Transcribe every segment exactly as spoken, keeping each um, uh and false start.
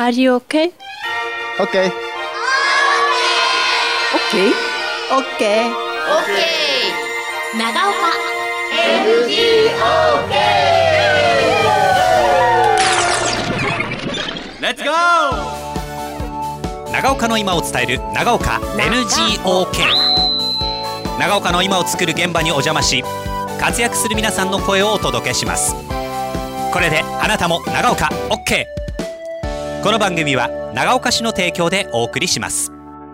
Are you okay? Okay. Okay? Okay. OK 長岡エヌジーオーケーレッツゴー。長岡の今を伝える長岡 エヌジーオーケー。 長岡の今を作る現場にお邪魔し、活躍する皆さんの声をお届けします。これであなたも長岡 OK。 この番組は長岡市の提供でお送りします。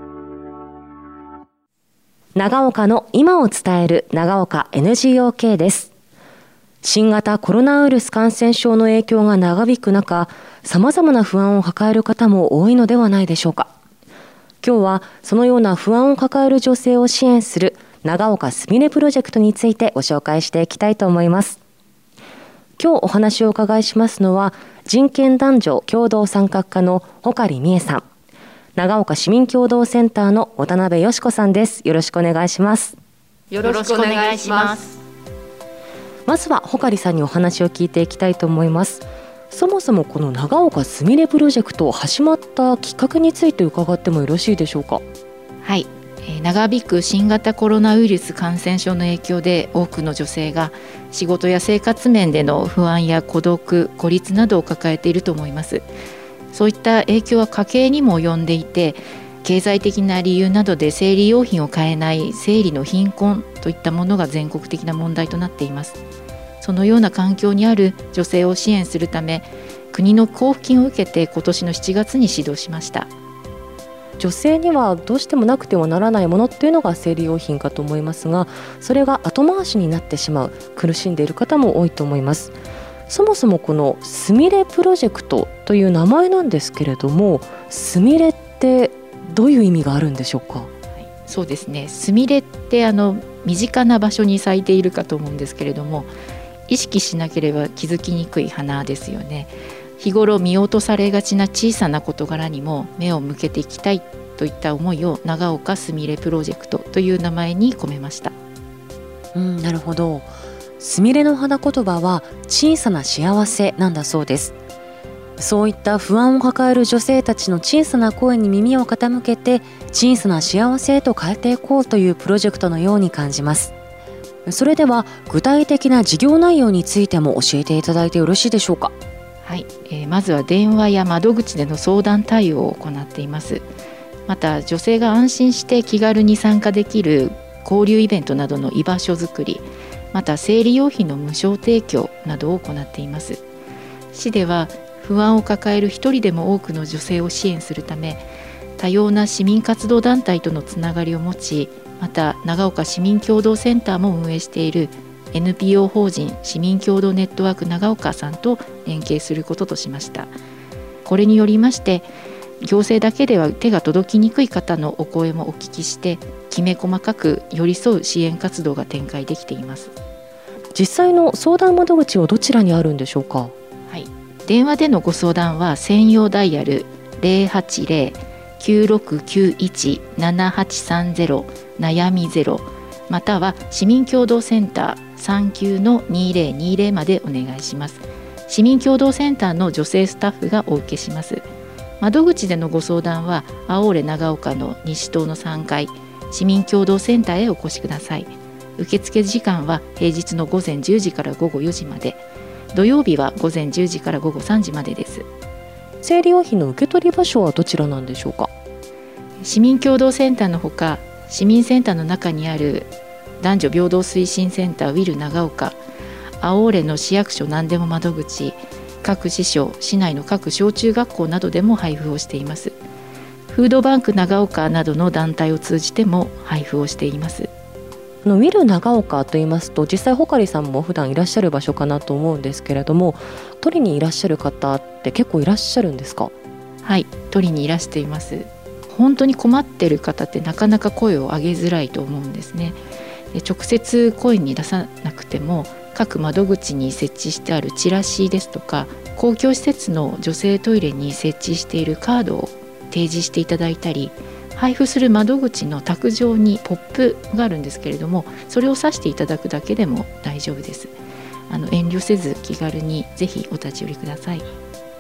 長岡の今を伝える長岡 エヌジーオーケー です。新型コロナウイルス感染症の影響が長引く中、様々な不安を抱える方も多いのではないでしょうか。今日はそのような不安を抱える女性を支援する長岡すみれプロジェクトについてご紹介していきたいと思います。今日お話をお伺いしますのは、人権男女共同参画課の穂刈美恵さん、長岡市民共同センターの渡辺よし子さんです。よろしくお願いします。 よろしくお願いします。 まずは穂刈さんにお話を聞いていきたいと思います。そもそもこの長岡すみれプロジェクト始まったきっかけについて伺ってもよろしいでしょうか。 はい、えー、長引く新型コロナウイルス感染症の影響で多くの女性が仕事や生活面での不安や孤独、孤立などを抱えていると思います。そういった影響は家計にも及んでいて、経済的な理由などで生理用品を買えない生理の貧困といったものが全国的な問題となっています。そのような環境にある女性を支援するため、国の交付金を受けて今年のしちがつに始動しました。 女性にはどうしてもなくてはならないものっていうのが生理用品かと思いますが、それが後回しになってしまう、苦しんでいる方も多いと思います。そもそもこのすみれプロジェクトという名前なんですけれども、すみれってどういう意味があるんでしょうか。はい、 そうですね、すみれってあの身近な場所に咲いているかと思うんですけれども、意識しなければ気づきにくい花ですよね。日頃見落とされがちな小さな事柄にも目を向けていきたいといった思いを長岡すみれプロジェクトという名前に込めました。 うん、なるほど。すみれの花言葉は小さな幸せなんだそうです。そういった不安を抱える女性たちの小さな声に耳を傾けて、小さな幸せへと変えていこうというプロジェクトのように感じます。それでは具体的な事業内容についても教えていただいてよろしいでしょうか。 はい、えー、まずは電話や窓口での相談対応を行っています。また女性が安心して気軽に参加できる交流イベントなどの居場所づくり、また生理用品の無償提供などを行っています。市では不安を抱える一人でも多くの女性を支援するため、多様な市民活動団体とのつながりを持ち、また長岡市民共同センターも運営している エヌピーオー 法人市民共同ネットワーク長岡さんと連携することとしました。これによりまして、行政だけでは手が届きにくい方のお声もお聞きして、きめ細かく寄り添う支援活動が展開できています。 実際の相談窓口はどちらにあるんでしょうか。 はい、電話でのご相談は専用ダイヤル ゼロはちゼロ きゅうろくきゅういち ななはちさんゼロ 悩みゼロ、または市民共同センター さんきゅうのにゼロにゼロ までお願いします。市民共同センターの女性スタッフがお受けします。窓口でのご相談はアオーレ長岡の西棟のさんがい市民共同センターへお越しください。受付時間は平日の午前じゅうじから午後よじまで、土曜日は午前じゅうじから午後さんじまでです。 生理用品の受け取り場所はどちらなんでしょうか。 市民共同センターのほか、市民センターの中にある男女平等推進センターウィル長岡、アオーレの市役所なんでも窓口、各支所、市内の各小中学校などでも配布をしています。フードバンク長岡などの団体を通じても配布をしています。 ウィル長岡といいますと、実際穂刈さんも普段いらっしゃる場所かなと思うんですけれども、取りにいらっしゃる方って結構いらっしゃるんですか。 はい、取りにいらしています。本当に困っている方ってなかなか声を上げづらいと思うんですね。で、直接声に出さなくても、各窓口に設置してあるチラシですとか、公共施設の女性トイレに設置しているカードを提示していただいたり、配布する窓口の卓上にポップがあるんですけれども、それを指していただくだけでも大丈夫です。あの遠慮せず気軽にぜひお立ち寄りください。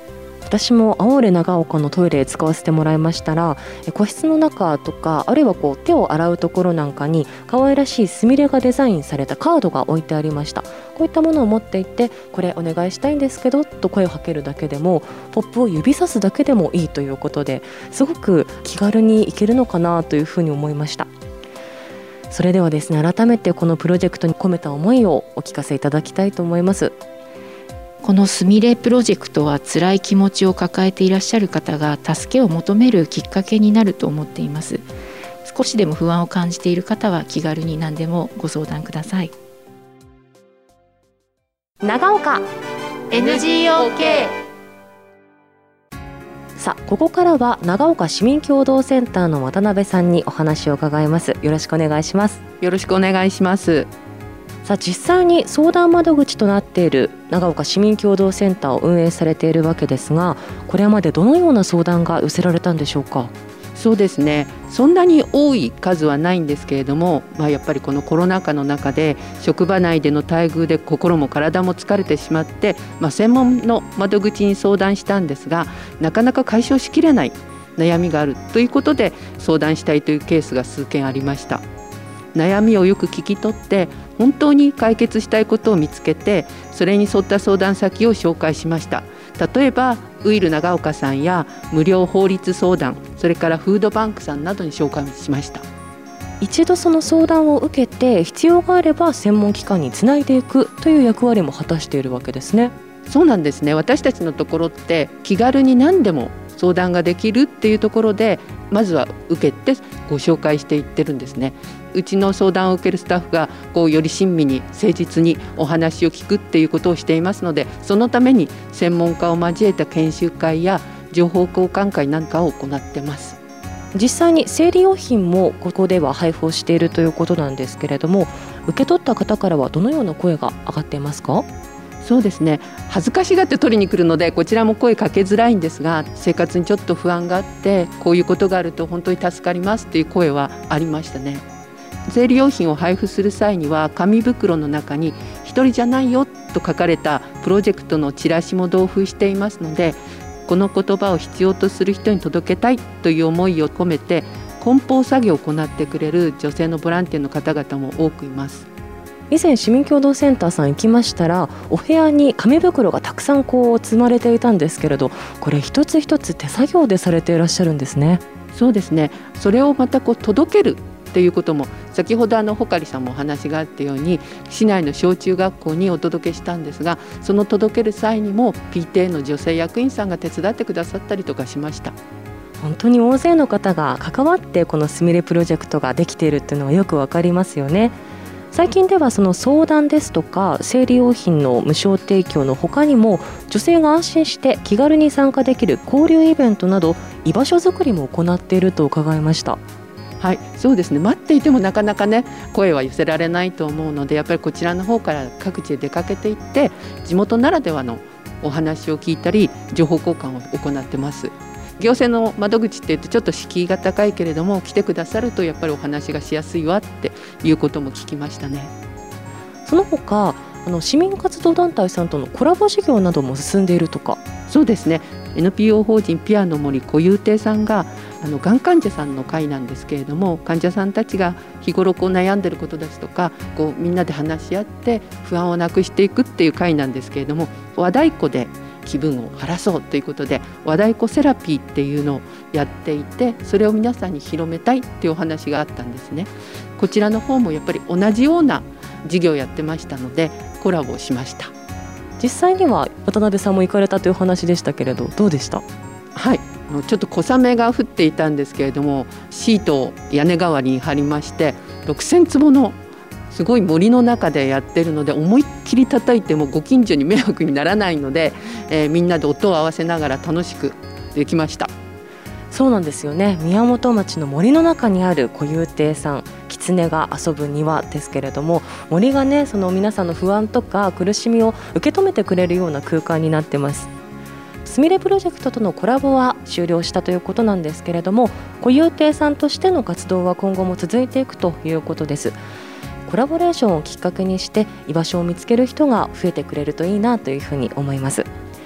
私も青レ長岡のトイレ使わせてもらいましたら、個室の中とかあるいはこう手を洗うところなんかに可愛らしいスミレがデザインされたカードが置いてありました。こういったものを持っていってこれお願いしたいんですけどと声をかけるだけでもポップを指さすだけでもいいということで、すごく気軽に行けるのかなというふうに思いました。それではですね、改めてこのプロジェクトに込めた思いをお聞かせいただきたいと思います。 このすみれプロジェクトは辛い気持ちを抱えていらっしゃる方が助けを求めるきっかけになると思っています。少しでも不安を感じている方は気軽に何でもご相談ください。 長岡エヌジーオーケー。 さあ、ここからは長岡市民協同センターの渡辺さんにお話を伺います。よろしくお願いします。 よろしくお願いします。 さあ、実際に相談窓口となっている長岡市民協同センターを運営されているわけですが、これまでどのような相談が寄せられたんでしょうか。 そうですね、そんなに多い数はないんですけれども、まあ、やっぱりこのコロナ禍の中で職場内での待遇で心も体も疲れてしまって、まあ、専門の窓口に相談したんですが、なかなか解消しきれない悩みがあるということで相談したいというケースが数件ありました。悩みをよく聞き取って本当に解決したいことを見つけて、それに沿った相談先を紹介しました。例えばウイル長岡さんや無料法律相談、それからフードバンクさんなどに紹介しました。 一度その相談を受けて必要があれば専門機関につないでいくという役割も果たしているわけですね。 そうなんですね。私たちのところって気軽に何でも相談ができるっていうところで、まずは受けてご紹介していってるんですね。うちの相談を受けるスタッフがこうより親身に誠実にお話を聞くっていうことをしていますので、そのために専門家を交えた研修会や情報交換会なんかを行ってます。 実際に生理用品もここでは配布をしているということなんですけれども、受け取った方からはどのような声が上がっていますか。 そうですね、恥ずかしがって取りに来るのでこちらも声かけづらいんですが、生活にちょっと不安があってこういうことがあると本当に助かりますという声はありましたね。生理用品を配布する際には紙袋の中に一人じゃないよと書かれたプロジェクトのチラシも同封していますので、この言葉を必要とする人に届けたいという思いを込めて梱包作業を行ってくれる女性のボランティアの方々も多くいます。 以前市民協同センターさん行きましたら、お部屋に紙袋がたくさんこう積まれていたんですけれど、これ一つ一つ手作業でされていらっしゃるんですね。 そうですね、それをまたこう届けるっていうことも、先ほどあのほかりさんもお話があったように市内の小中学校にお届けしたんですが、その届ける際にも ピーティーエー の女性役員さんが手伝ってくださったりとかしました。 本当に大勢の方が関わってこのすみれプロジェクトができているっていうのはよくわかりますよね。最近ではその相談ですとか生理用品の無償提供の他にも、女性が安心して気軽に参加できる交流イベントなど居場所づくりも行っていると伺いました。 はい、そうですね、待っていてもなかなかね声は寄せられないと思うので、やっぱりこちらの方から各地へ出かけていって地元ならではのお話を聞いたり情報交換を行ってます。行政の窓口って言ってちょっと敷居が高いけれども、来てくださるとやっぱりお話がしやすいわっていうことも聞きましたね。 その他あの市民活動団体さんとのコラボ事業なども進んでいるとか。 そうですね、 エヌピーオー 法人ピアの森固有亭さんがあのがん患者さんの会なんですけれども、患者さんたちが日頃こう悩んでることですとかこうみんなで話し合って不安をなくしていくっていう会なんですけれども、和太鼓で気分を晴らそうということで和太鼓セラピーっていうのをやっていて、それを皆さんに広めたいっていうお話があったんですね。こちらの方もやっぱり同じような事業をやってましたのでコラボをしました。 実際には渡辺さんも行かれたという話でしたけれど、どうでした？ はい、ちょっと小雨が降っていたんですけれども、シートを屋根代わりに張りまして、ろくせんつぼのすごい森の中でやってるので、思いっきり叩いてもご近所に迷惑にならないので、えー、みんなで音を合わせながら楽しくできました。 そうなんですよね。宮本町の森の中にある固有亭さん、狐が遊ぶ庭ですけれども、森がね、その皆さんの不安とか苦しみを受け止めてくれるような空間になってます。すみれプロジェクトとのコラボは終了したということなんですけれども、固有亭さんとしての活動は今後も続いていくということです。コラボレーションをきっかけにして居場所を見つける人が増えてくれるといいなというふうに思います。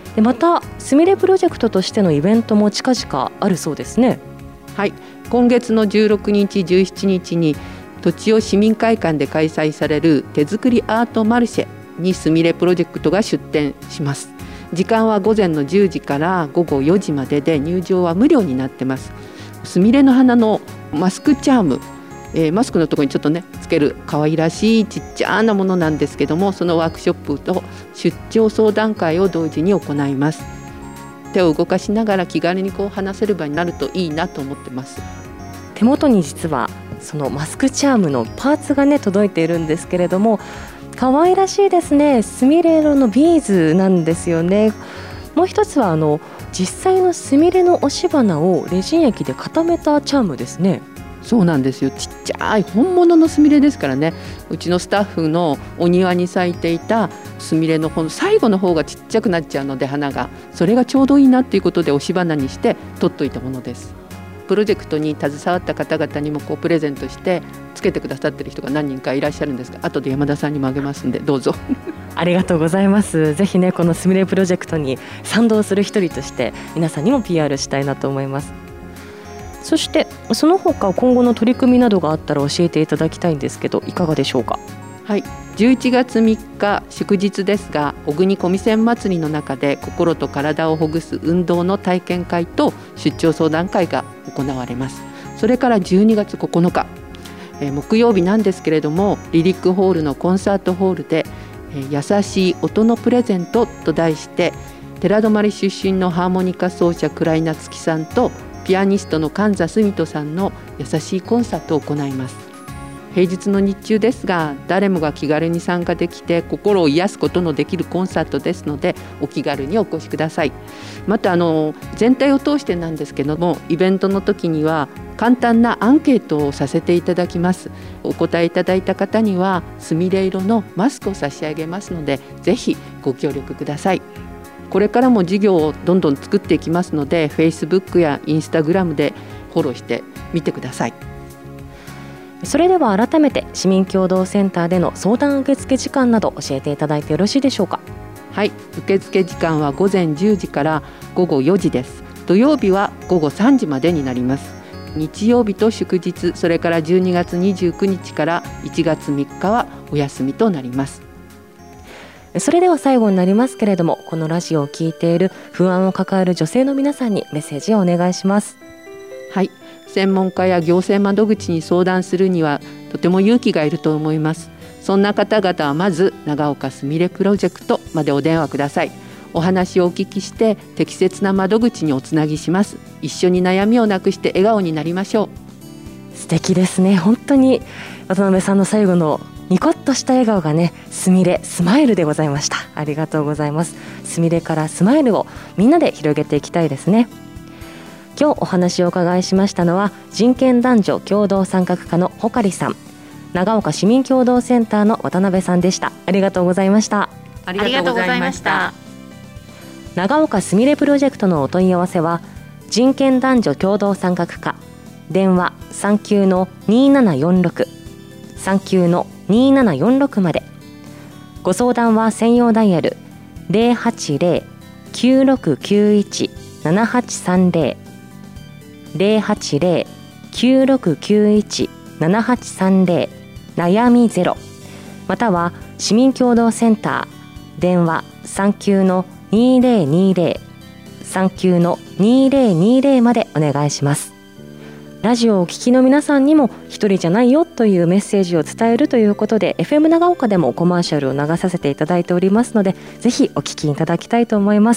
でまたすみれプロジェクトとしてのイベントも近々あるそうですね。 はい、今月のじゅうろくにちじゅうしちにちに栃尾市民会館で開催される手作りアートマルシェにすみれプロジェクトが出展します。時間は午前のじゅうじからごごよじまでで、入場は無料になってます。すみれの花のマスクチャーム、えー、マスクのところにちょっとねつける可愛らしいちっちゃなものなんですけども、そのワークショップと出張相談会を同時に行います。手を動かしながら気軽にこう話せる場になるといいなと思ってます。 手元に実はそのマスクチャームのパーツがね届いているんですけれども、可愛らしいですね。すみれ色のビーズなんですよね。もう一つはあの実際のすみれの押し花をレジン液で固めたチャームですね。 そうなんですよ。ちっちゃい本物のすみれですからね。うちのスタッフのお庭に咲いていたすみれのこの最後の方がちっちゃくなっちゃうので、花がそれがちょうどいいなっていうことで押し花にして取っといたものです。プロジェクトに携わった方々にもこうプレゼントしてつけてくださってる人が何人かいらっしゃるんですが、後で山田さんにもあげますんでどうぞ。 ありがとうございます。ぜひねこのすみれプロジェクトに賛同する一人として皆さんにも ピーアール したいなと思います。そしてその他今後の取り組みなどがあったら教えていただきたいんですけど、いかがでしょうか。 はい、じゅういちがつみっか祝日ですが、小国小見線祭りの中で心と体をほぐす運動の体験会と出張相談会が行われます。それからじゅうにがつここのか、えー、木曜日なんですけれども、リリックホールのコンサートホールで、えー、優しい音のプレゼントと題して、寺泊出身のハーモニカ奏者倉井夏樹さんとピアニストの神座澄人さんの優しいコンサートを行います。平日の日中ですが、誰もが気軽に参加できて心を癒すことのできるコンサートですので、お気軽にお越しください。またあの全体を通してなんですけども、イベントの時には簡単なアンケートをさせていただきます。お答えいただいた方にはすみれ色のマスクを差し上げますので、ぜひご協力ください。これからも事業をどんどん作っていきますので、 Facebook や Instagram でフォローしてみてください。 それでは改めて市民協働センターでの相談受付時間など教えていただいてよろしいでしょうか。 はい、受付時間はごぜんじゅうじからごごよじです。土曜日はごごさんじまでになります。日曜日と祝日、それからじゅうにがつにじゅうくにちからいちがつみっかはお休みとなります。 それでは最後になりますけれども、このラジオを聞いている不安を抱える女性の皆さんにメッセージをお願いします。 はい、専門家や行政窓口に相談するにはとても勇気がいると思います。そんな方々はまず長岡すみれプロジェクトまでお電話ください。お話をお聞きして適切な窓口におつなぎします。一緒に悩みをなくして笑顔になりましょう。 素敵ですね。本当に渡辺さんの最後のニコッとした笑顔がね、すみれスマイルでございました。ありがとうございます。すみれからスマイルをみんなで広げていきたいですね。今日お話をお伺いしましたのは、人権男女共同参画課の穂刈さん、長岡市民協働センターの渡辺さんでした。ありがとうございました。 ありがとうございました。 長岡すみれプロジェクトのお問い合わせは、人権男女共同参画課、電話さんきゅうのにーななよんろく さんきゅうのにーななよんろくまで。ご相談は専用ダイヤル ゼロはちゼロ きゅうろくきゅういち ななはちさんゼロ ゼロはちゼロ きゅうろくきゅういち ななはちさんゼロ 悩みゼロ、または市民協働センター、電話さんきゅうのにーぜろにーぜろ さんきゅうのにーぜろにーぜろまでお願いします。ラジオをお聞きの皆さんにも一人じゃないよというメッセージを伝えるということで、 エフエム 長岡でもコマーシャルを流させていただいておりますので、ぜひお聞きいただきたいと思います。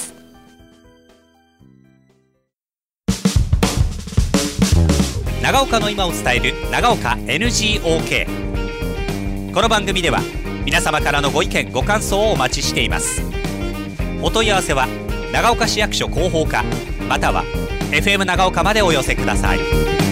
長岡の今を伝える長岡 エヌジーオーケー。 この番組では皆様からのご意見ご感想をお待ちしています。お問い合わせは長岡市役所広報課または エフエム 長岡までお寄せください。